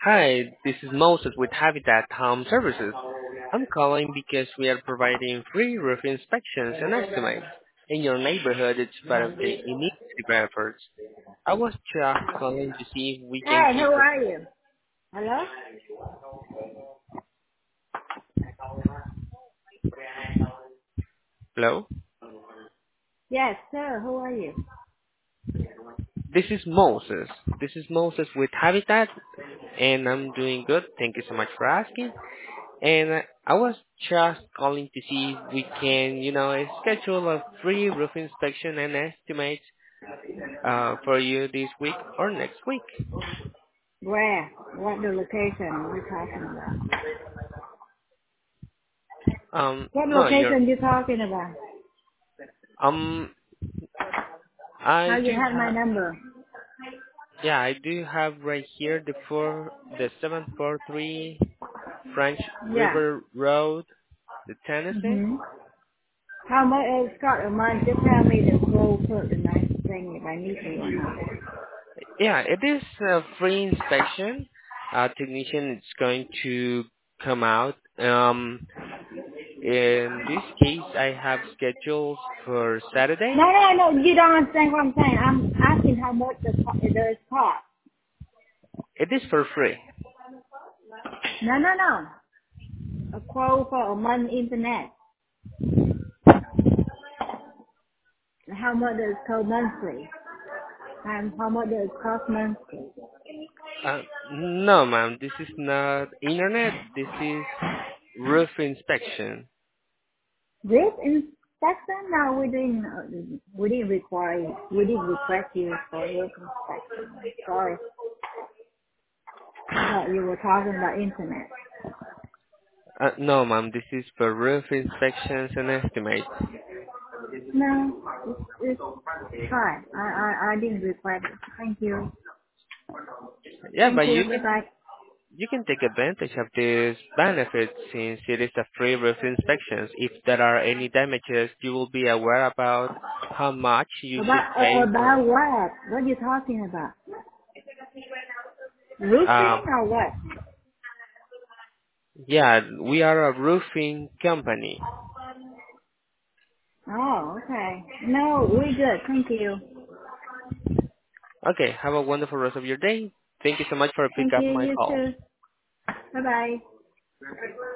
Hi, this is Moses with Habitat Home Services. I'm calling because we are providing free roof inspections and estimates in your neighborhood. It's part of the initiative efforts. I was just calling to see if we can Hey, keep how it. are you? Hello? Hello? Yes, sir. How are you? This is Moses. This is Moses with Habitat, and I'm doing good. Thank you so much for asking. And I was just calling to see if we can, schedule a free roof inspection and estimates for you this week or next week. Where? What the location we talking about? What No, you're location you talking about? um, How I you do have my have, number? yeah, I do have right here the 743 French Yeah. River Road, the Tennessee. Mhm. How much it cost a month? Just tell me the quote for the nice thing if I need to or not. Yeah, it is a free inspection. Technician is going to come out. In this case, I have schedules for Saturday. No, no, no. You don't understand what I'm saying. I'm asking how much it does cost. It is for free. No, no, no. A quote for a month internet. How much does it cost monthly? And how much does it cost monthly? No, ma'am, this is not internet. This is roof inspection. This inspection, no, we didn't require, we didn't request you for your inspection. Sorry, I thought you were talking about internet. No, ma'am, this is for roof inspections and estimates. No, it's fine. I didn't request it. Thank you. Yeah, Thank but you. Bye bye. you can take advantage of this benefit since it is a free roof inspections. If there are any damages, you will be aware about how much you should pay for. About what? What are you talking about? Roofing Um, or what? yeah, we are a roofing company. Oh, okay. No, we're good. Thank you. Okay, have a wonderful rest of your day. Thank you so much for Thank picking up you. my You call. too. Bye bye.